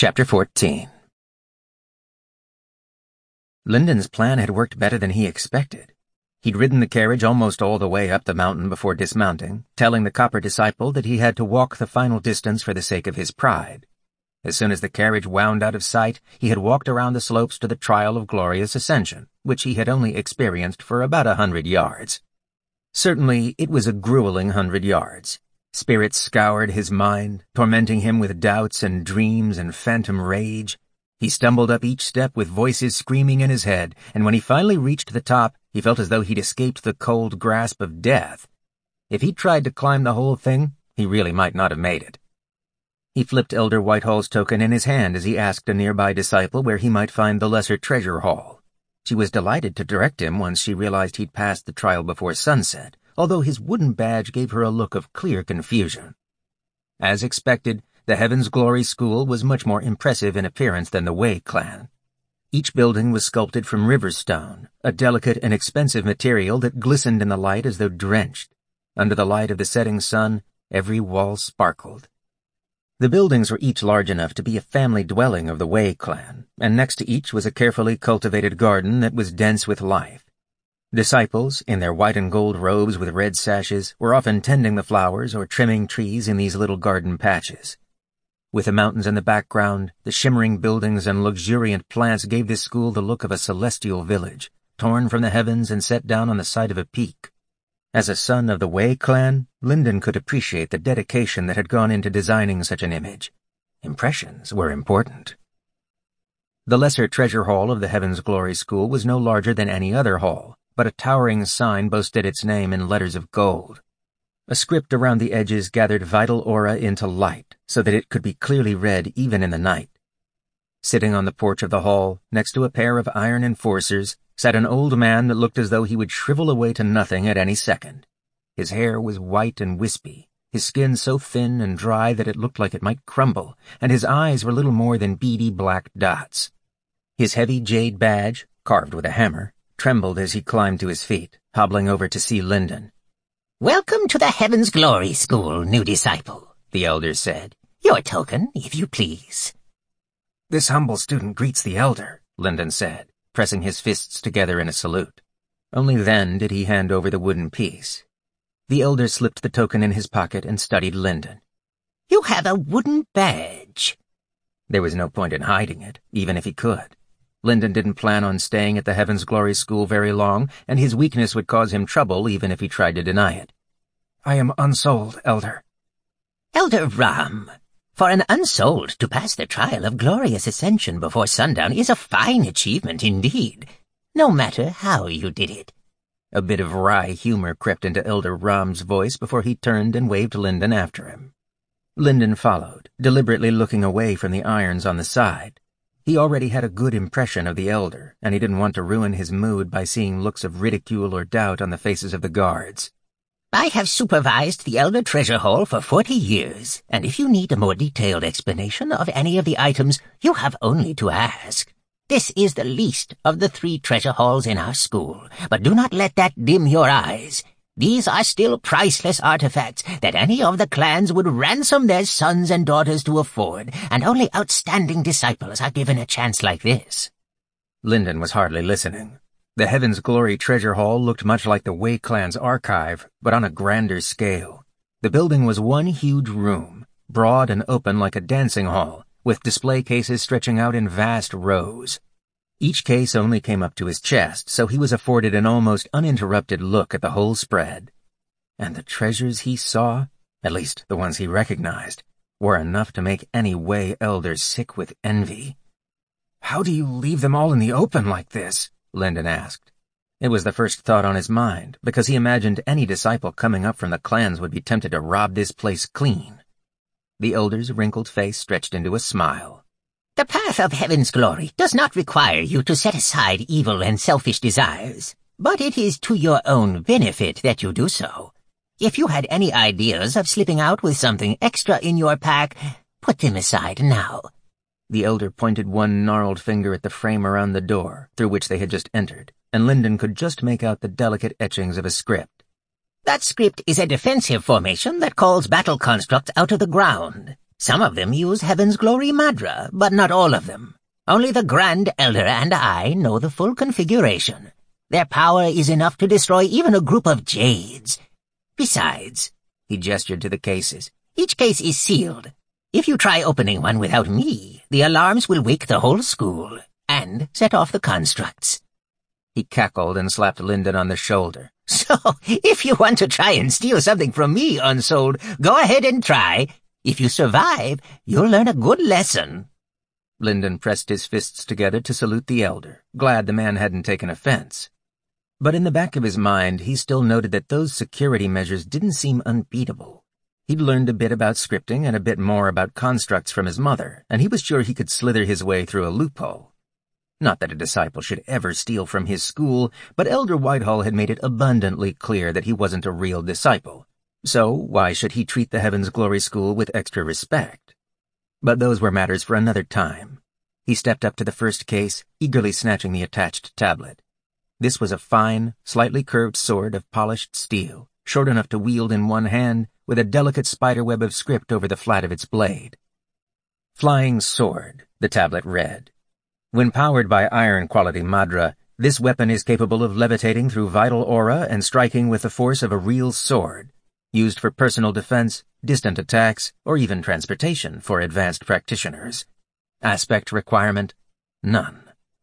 Chapter 14. Lyndon's plan had worked better than he expected. He'd ridden the carriage almost all the way up the mountain before dismounting, telling the copper disciple that he had to walk the final distance for the sake of his pride. As soon as the carriage wound out of sight, he had walked around the slopes to the trial of glorious ascension, which he had only experienced for about 100 yards. Certainly, it was a grueling 100 yards. Spirits scoured his mind, tormenting him with doubts and dreams and phantom rage. He stumbled up each step with voices screaming in his head, and when he finally reached the top, he felt as though he'd escaped the cold grasp of death. If he'd tried to climb the whole thing, he really might not have made it. He flipped Elder Whitehall's token in his hand as he asked a nearby disciple where he might find the Lesser Treasure Hall. She was delighted to direct him once she realized he'd passed the trial before sunset, although his wooden badge gave her a look of clear confusion. As expected, the Heaven's Glory School was much more impressive in appearance than the Way clan. Each building was sculpted from river stone, a delicate and expensive material that glistened in the light as though drenched. Under the light of the setting sun, every wall sparkled. The buildings were each large enough to be a family dwelling of the Way clan, and next to each was a carefully cultivated garden that was dense with life. Disciples, in their white and gold robes with red sashes, were often tending the flowers or trimming trees in these little garden patches. With the mountains in the background, the shimmering buildings and luxuriant plants gave this school the look of a celestial village, torn from the heavens and set down on the side of a peak. As a son of the Way clan, Lyndon could appreciate the dedication that had gone into designing such an image. Impressions were important. The Lesser Treasure Hall of the Heaven's Glory School was no larger than any other hall, but a towering sign boasted its name in letters of gold. A script around the edges gathered vital aura into light so that it could be clearly read even in the night. Sitting on the porch of the hall, next to a pair of iron enforcers, sat an old man that looked as though he would shrivel away to nothing at any second. His hair was white and wispy, his skin so thin and dry that it looked like it might crumble, and his eyes were little more than beady black dots. His heavy jade badge, carved with a hammer, trembled as he climbed to his feet, hobbling over to see Lyndon. "Welcome to the Heaven's Glory School, new disciple," the elder said. "Your token, if you please." "This humble student greets the elder," Lyndon said, pressing his fists together in a salute. Only then did he hand over the wooden piece. The elder slipped the token in his pocket and studied Lyndon. "You have a wooden badge." There was no point in hiding it, even if he could. Lyndon didn't plan on staying at the Heaven's Glory School very long, and his weakness would cause him trouble even if he tried to deny it. "I am unsold, Elder." "Elder Ram, for an unsold to pass the trial of glorious ascension before sundown is a fine achievement indeed, no matter how you did it." A bit of wry humor crept into Elder Ram's voice before he turned and waved Lyndon after him. Lyndon followed, deliberately looking away from the irons on the side. He already had a good impression of the elder, and he didn't want to ruin his mood by seeing looks of ridicule or doubt on the faces of the guards. "I have supervised the Elder Treasure Hall for 40 years, and if you need a more detailed explanation of any of the items, you have only to ask. This is the least of the 3 treasure halls in our school, but do not let that dim your eyes. These are still priceless artifacts that any of the clans would ransom their sons and daughters to afford, and only outstanding disciples are given a chance like this." Lyndon was hardly listening. The Heaven's Glory Treasure Hall looked much like the Way clan's archive, but on a grander scale. The building was one huge room, broad and open like a dancing hall, with display cases stretching out in vast rows. Each case only came up to his chest, so he was afforded an almost uninterrupted look at the whole spread. And the treasures he saw, at least the ones he recognized, were enough to make any Way elder sick with envy. "How do you leave them all in the open like this?" Lyndon asked. It was the first thought on his mind, because he imagined any disciple coming up from the clans would be tempted to rob this place clean. The elder's wrinkled face stretched into a smile. "The path of Heaven's Glory does not require you to set aside evil and selfish desires, but it is to your own benefit that you do so. If you had any ideas of slipping out with something extra in your pack, put them aside now." The elder pointed one gnarled finger at the frame around the door, through which they had just entered, and Lyndon could just make out the delicate etchings of a script. "That script is a defensive formation that calls battle constructs out of the ground. Some of them use Heaven's Glory Madra, but not all of them. Only the Grand Elder and I know the full configuration. Their power is enough to destroy even a group of Jades. Besides, he gestured to the cases, each case is sealed. If you try opening one without me, the alarms will wake the whole school and set off the constructs. He cackled and slapped Lyndon on the shoulder. So, if you want to try and steal something from me, Unsold, go ahead and try. If you survive, you'll learn a good lesson. Lyndon pressed his fists together to salute the elder, glad the man hadn't taken offense. But in the back of his mind, he still noted that those security measures didn't seem unbeatable. He'd learned a bit about scripting and a bit more about constructs from his mother, and he was sure he could slither his way through a loophole. Not that a disciple should ever steal from his school, but Elder Whitehall had made it abundantly clear that he wasn't a real disciple. So why should he treat the Heaven's Glory School with extra respect? But those were matters for another time. He stepped up to the first case, eagerly snatching the attached tablet. This was a fine, slightly curved sword of polished steel, short enough to wield in one hand, with a delicate spiderweb of script over the flat of its blade. Flying Sword, the tablet read. When powered by iron-quality Madra, this weapon is capable of levitating through vital aura and striking with the force of a real sword, used for personal defense, distant attacks, or even transportation for advanced practitioners. Aspect requirement? None.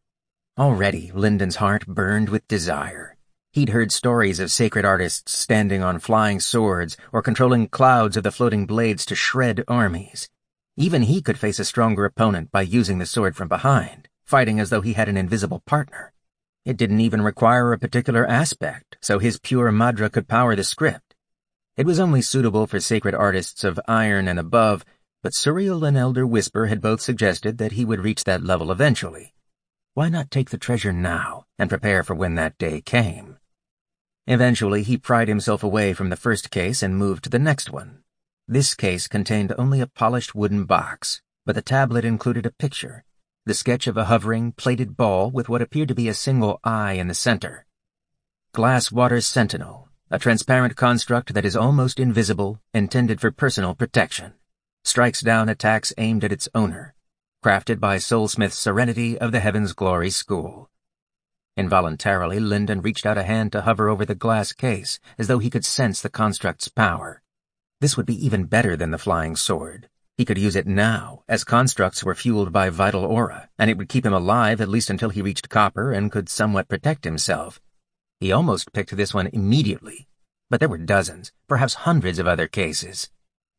Already, Lyndon's heart burned with desire. He'd heard stories of sacred artists standing on flying swords or controlling clouds of the floating blades to shred armies. Even he could face a stronger opponent by using the sword from behind, fighting as though he had an invisible partner. It didn't even require a particular aspect, so his pure Madra could power the script. It was only suitable for sacred artists of iron and above, but Suriel and Elder Whisper had both suggested that he would reach that level eventually. Why not take the treasure now and prepare for when that day came? Eventually, he pried himself away from the first case and moved to the next one. This case contained only a polished wooden box, but the tablet included a picture, the sketch of a hovering, plated ball with what appeared to be a single eye in the center. Glasswater Sentinel, a transparent construct that is almost invisible, intended for personal protection, strikes down attacks aimed at its owner. Crafted by Soulsmith Serenity of the Heaven's Glory School. Involuntarily, Lyndon reached out a hand to hover over the glass case, as though he could sense the construct's power. This would be even better than the flying sword. He could use it now, as constructs were fueled by vital aura, and it would keep him alive at least until he reached copper and could somewhat protect himself. He almost picked this one immediately, but there were dozens, perhaps hundreds of other cases.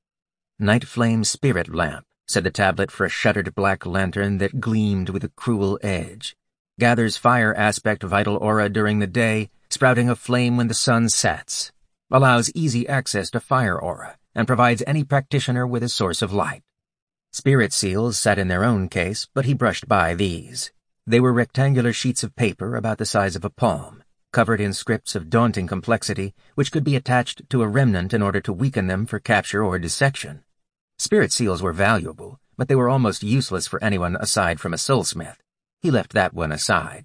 Night Flame Spirit Lamp, said the tablet for a shuttered black lantern that gleamed with a cruel edge. Gathers fire aspect vital aura during the day, sprouting a flame when the sun sets. Allows easy access to fire aura, and provides any practitioner with a source of light. Spirit seals sat in their own case, but he brushed by these. They were rectangular sheets of paper about the size of a palm, covered in scripts of daunting complexity, which could be attached to a remnant in order to weaken them for capture or dissection. Spirit seals were valuable, but they were almost useless for anyone aside from a soulsmith. He left that one aside.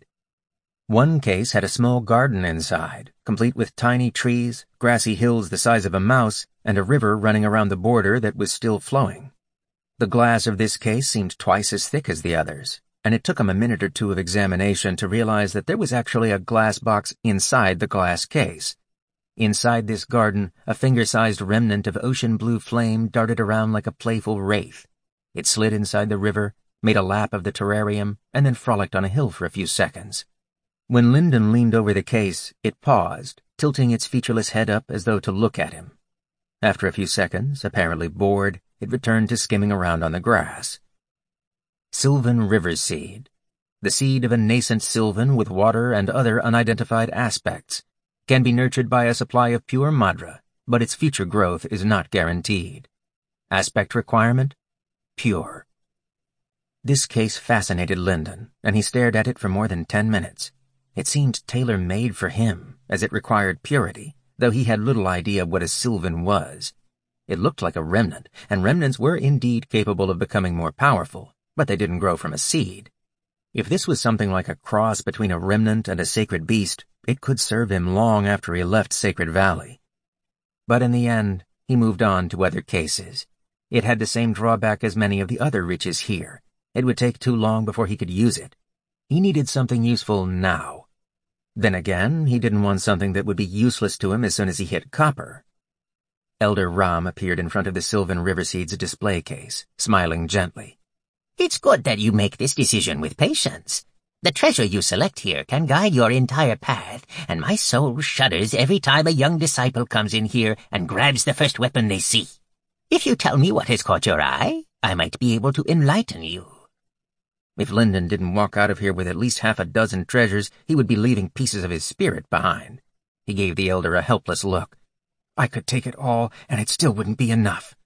One case had a small garden inside, complete with tiny trees, grassy hills the size of a mouse, and a river running around the border that was still flowing. The glass of this case seemed twice as thick as the others, and it took him a minute or two of examination to realize that there was actually a glass box inside the glass case. Inside this garden, a finger-sized remnant of ocean blue flame darted around like a playful wraith. It slid inside the river, made a lap of the terrarium, and then frolicked on a hill for a few seconds. When Lyndon leaned over the case, it paused, tilting its featureless head up as though to look at him. After a few seconds, apparently bored, it returned to skimming around on the grass. Sylvan River Seed. The seed of a nascent sylvan with water and other unidentified aspects. Can be nurtured by a supply of pure Madra, but its future growth is not guaranteed. Aspect requirement? Pure. This case fascinated Lyndon, and he stared at it for more than 10 minutes. It seemed tailor-made for him, as it required purity, though he had little idea what a sylvan was. It looked like a remnant, and remnants were indeed capable of becoming more powerful, but they didn't grow from a seed. If this was something like a cross between a remnant and a sacred beast, it could serve him long after he left Sacred Valley. But in the end, he moved on to other cases. It had the same drawback as many of the other riches here. It would take too long before he could use it. He needed something useful now. Then again, he didn't want something that would be useless to him as soon as he hit copper. Elder Ram appeared in front of the Sylvan Riverseeds display case, smiling gently. It's good that you make this decision with patience. The treasure you select here can guide your entire path, and my soul shudders every time a young disciple comes in here and grabs the first weapon they see. If you tell me what has caught your eye, I might be able to enlighten you. If Lyndon didn't walk out of here with at least half a dozen treasures, he would be leaving pieces of his spirit behind. He gave the elder a helpless look. I could take it all, and it still wouldn't be enough.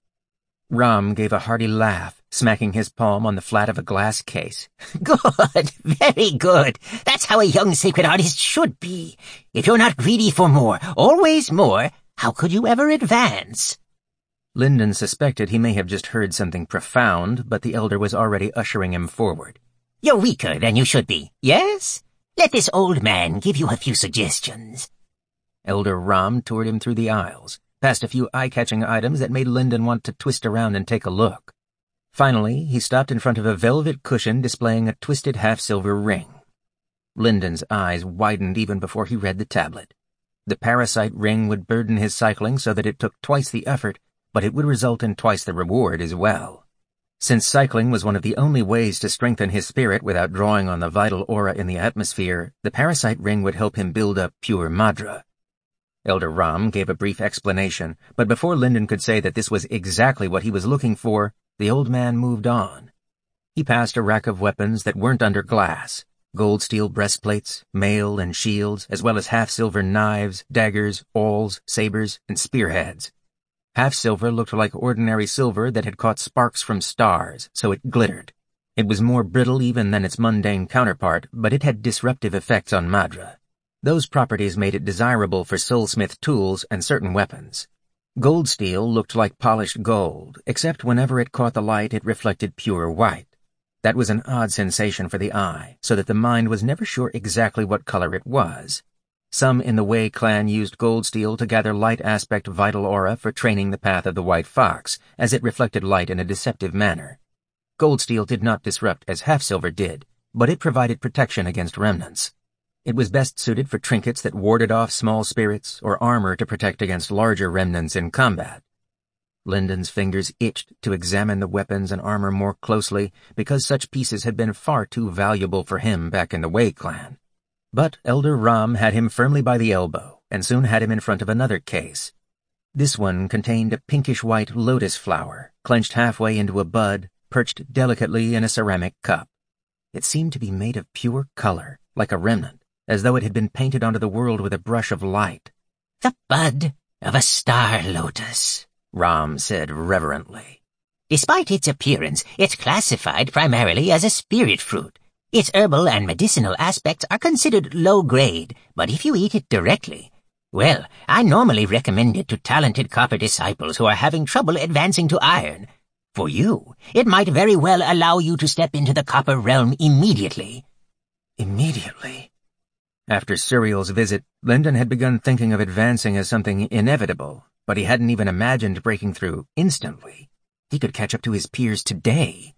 Ram gave a hearty laugh, smacking his palm on the flat of a glass case. Good, very good. That's how a young sacred artist should be. If you're not greedy for more, always more, how could you ever advance? Lyndon suspected he may have just heard something profound, but the elder was already ushering him forward. You're weaker than you should be, yes? Let this old man give you a few suggestions. Elder Ram toured him through the aisles, past a few eye-catching items that made Lyndon want to twist around and take a look. Finally, he stopped in front of a velvet cushion displaying a twisted half-silver ring. Lyndon's eyes widened even before he read the tablet. The parasite ring would burden his cycling so that it took twice the effort, but it would result in twice the reward as well. Since cycling was one of the only ways to strengthen his spirit without drawing on the vital aura in the atmosphere, the parasite ring would help him build up pure madra. Elder Ram gave a brief explanation, but before Lyndon could say that this was exactly what he was looking for, the old man moved on. He passed a rack of weapons that weren't under glass, gold steel breastplates, mail and shields, as well as half-silver knives, daggers, awls, sabers, and spearheads. Half-silver looked like ordinary silver that had caught sparks from stars, so it glittered. It was more brittle even than its mundane counterpart, but it had disruptive effects on madra. Those properties made it desirable for soulsmith tools and certain weapons. Gold steel looked like polished gold, except whenever it caught the light it reflected pure white. That was an odd sensation for the eye, so that the mind was never sure exactly what color it was. Some in the Wei clan used gold steel to gather light aspect vital aura for training the path of the white fox, as it reflected light in a deceptive manner. Gold steel did not disrupt as half-silver did, but it provided protection against remnants. It was best suited for trinkets that warded off small spirits or armor to protect against larger remnants in combat. Lyndon's fingers itched to examine the weapons and armor more closely because such pieces had been far too valuable for him back in the Wei clan. But Elder Ram had him firmly by the elbow and soon had him in front of another case. This one contained a pinkish-white lotus flower, clenched halfway into a bud, perched delicately in a ceramic cup. It seemed to be made of pure color, like a remnant, as though it had been painted onto the world with a brush of light. The bud of a star lotus, Ram said reverently. Despite its appearance, it's classified primarily as a spirit fruit. Its herbal and medicinal aspects are considered low-grade, but if you eat it directly, well, I normally recommend it to talented copper disciples who are having trouble advancing to iron. For you, it might very well allow you to step into the copper realm immediately. Immediately? After Suriel's visit, Lyndon had begun thinking of advancing as something inevitable, but he hadn't even imagined breaking through instantly. He could catch up to his peers today.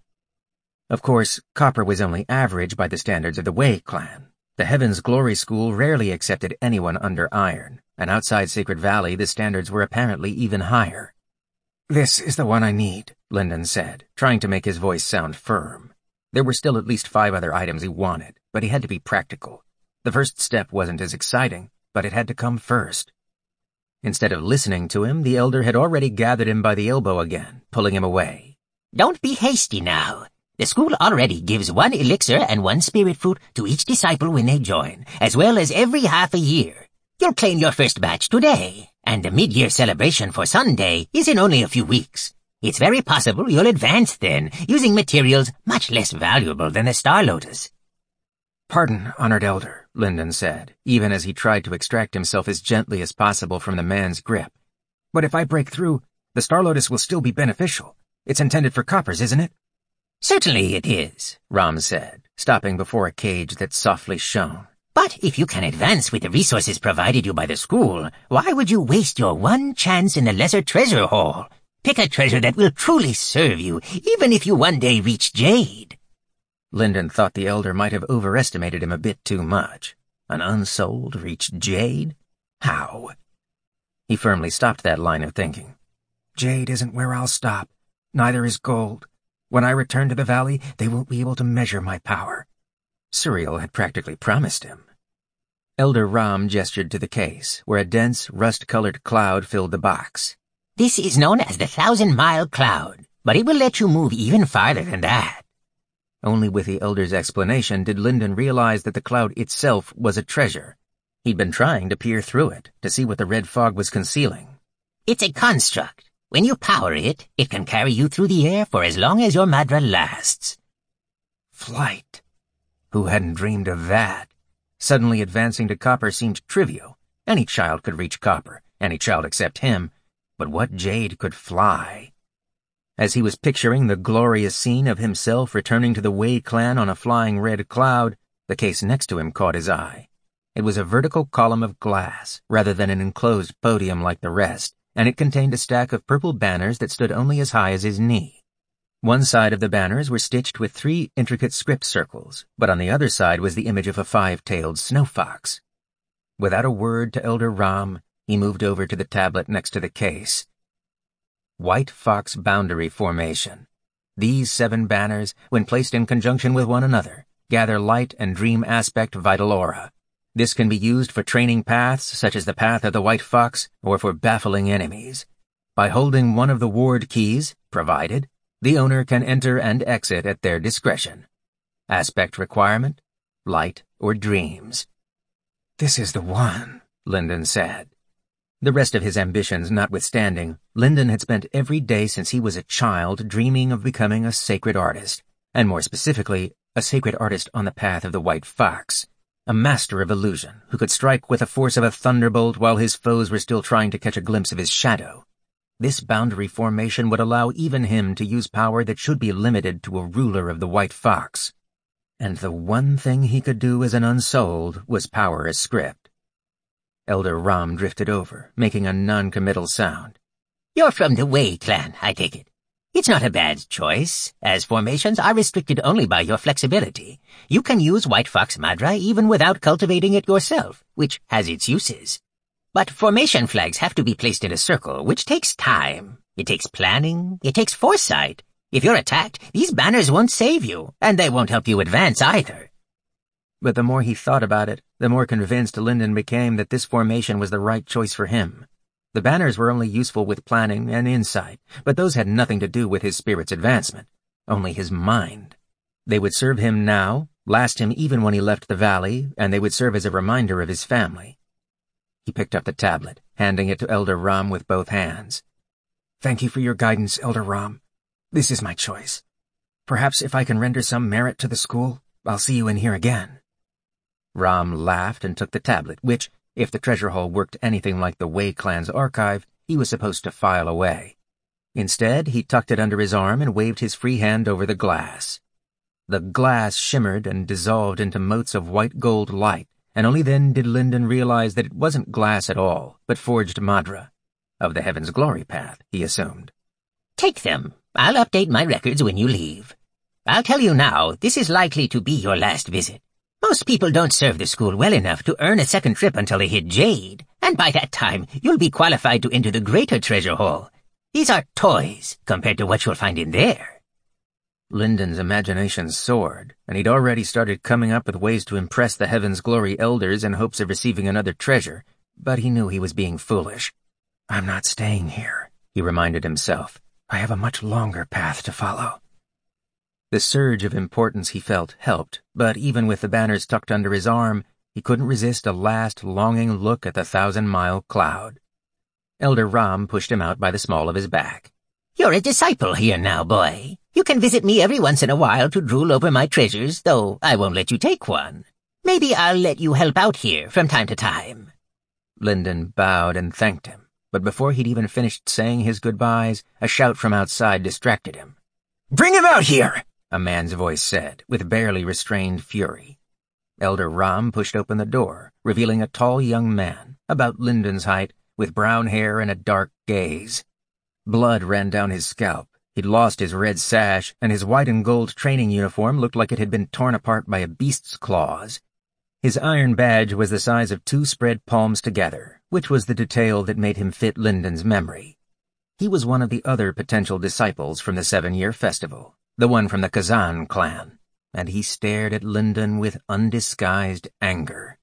Of course, copper was only average by the standards of the Wei clan. The Heaven's Glory School rarely accepted anyone under iron, and outside Sacred Valley the standards were apparently even higher. This is the one I need, Lyndon said, trying to make his voice sound firm. There were still at least 5 other items he wanted, but he had to be practical. The first step wasn't as exciting, but it had to come first. Instead of listening to him, the elder had already gathered him by the elbow again, pulling him away. Don't be hasty now. The school already gives 1 elixir and 1 spirit fruit to each disciple when they join, as well as every half a year. You'll claim your first batch today, and the mid-year celebration for Sunday is in only a few weeks. It's very possible you'll advance then, using materials much less valuable than the Star Lotus. Pardon, honored elder, Lyndon said, even as he tried to extract himself as gently as possible from the man's grip. But if I break through, the Star Lotus will still be beneficial. It's intended for coppers, isn't it? Certainly it is, Ram said, stopping before a cage that softly shone. But if you can advance with the resources provided you by the school, why would you waste your 1 chance in the Lesser Treasure Hall? Pick a treasure that will truly serve you, even if you one day reach Jade. Lyndon thought the elder might have overestimated him a bit too much. An unsouled reached Jade? How? He firmly stopped that line of thinking. Jade isn't where I'll stop. Neither is gold. When I return to the valley, they won't be able to measure my power. Suriel had practically promised him. Elder Ram gestured to the case, where a dense, rust-colored cloud filled the box. This is known as the 1,000-mile cloud, but it will let you move even farther than that. Only with the elder's explanation did Lyndon realize that the cloud itself was a treasure. He'd been trying to peer through it, to see what the red fog was concealing. It's a construct. When you power it, it can carry you through the air for as long as your Madra lasts. Flight. Who hadn't dreamed of that? Suddenly advancing to Copper seemed trivial. Any child could reach Copper, any child except him. But what Jade could fly? As he was picturing the glorious scene of himself returning to the Wei clan on a flying red cloud, the case next to him caught his eye. It was a vertical column of glass, rather than an enclosed podium like the rest, and it contained a stack of purple banners that stood only as high as his knee. One side of the banners were stitched with 3 intricate script circles, but on the other side was the image of a 5-tailed snow fox. Without a word to Elder Ram, he moved over to the tablet next to the case. White Fox Boundary Formation. These 7 banners, when placed in conjunction with one another, gather light and dream aspect vital aura. This can be used for training paths such as the Path of the White Fox or for baffling enemies. By holding one of the ward keys, provided, the owner can enter and exit at their discretion. Aspect requirement, light or dreams. This is the one, Lyndon said. The rest of his ambitions notwithstanding, Lyndon had spent every day since he was a child dreaming of becoming a sacred artist, and more specifically, a sacred artist on the Path of the White Fox. A master of illusion who could strike with the force of a thunderbolt while his foes were still trying to catch a glimpse of his shadow. This boundary formation would allow even him to use power that should be limited to a ruler of the White Fox. And the one thing he could do as an unsouled was power as script. Elder Ram drifted over, making a non-committal sound. You're from the Wei clan, I take it. It's not a bad choice, as formations are restricted only by your flexibility. You can use White Fox Madra even without cultivating it yourself, which has its uses. But formation flags have to be placed in a circle, which takes time. It takes planning, it takes foresight. If you're attacked, these banners won't save you, and they won't help you advance either. But the more he thought about it, the more convinced Lyndon became that this formation was the right choice for him. The banners were only useful with planning and insight, but those had nothing to do with his spirit's advancement, only his mind. They would serve him now, last him even when he left the valley, and they would serve as a reminder of his family. He picked up the tablet, handing it to Elder Ram with both hands. Thank you for your guidance, Elder Ram. This is my choice. Perhaps if I can render some merit to the school, I'll see you in here again. Ram laughed and took the tablet, which, if the treasure hall worked anything like the Wei clan's archive, he was supposed to file away. Instead, he tucked it under his arm and waved his free hand over the glass. The glass shimmered and dissolved into motes of white gold light, and only then did Lyndon realize that it wasn't glass at all, but forged Madra. Of the Heaven's Glory path, he assumed. Take them. I'll update my records when you leave. I'll tell you now, this is likely to be your last visit. Most people don't serve the school well enough to earn a second trip until they hit Jade, and by that time, you'll be qualified to enter the greater treasure hall. These are toys compared to what you'll find in there. Lyndon's imagination soared, and he'd already started coming up with ways to impress the Heaven's Glory elders in hopes of receiving another treasure, but he knew he was being foolish. I'm not staying here, he reminded himself. I have a much longer path to follow. The surge of importance he felt helped, but even with the banners tucked under his arm, he couldn't resist a last longing look at the 1,000-mile cloud. Elder Ram pushed him out by the small of his back. You're a disciple here now, boy. You can visit me every once in a while to drool over my treasures, though I won't let you take one. Maybe I'll let you help out here from time to time. Lyndon bowed and thanked him, but before he'd even finished saying his goodbyes, a shout from outside distracted him. Bring him out here! A man's voice said, with barely restrained fury. Elder Ram pushed open the door, revealing a tall young man, about Lyndon's height, with brown hair and a dark gaze. Blood ran down his scalp. He'd lost his red sash, and his white and gold training uniform looked like it had been torn apart by a beast's claws. His iron badge was the size of 2 spread palms together, which was the detail that made him fit Lyndon's memory. He was one of the other potential disciples from the 7-year festival, the one from the Kazan clan, and he stared at Lyndon with undisguised anger.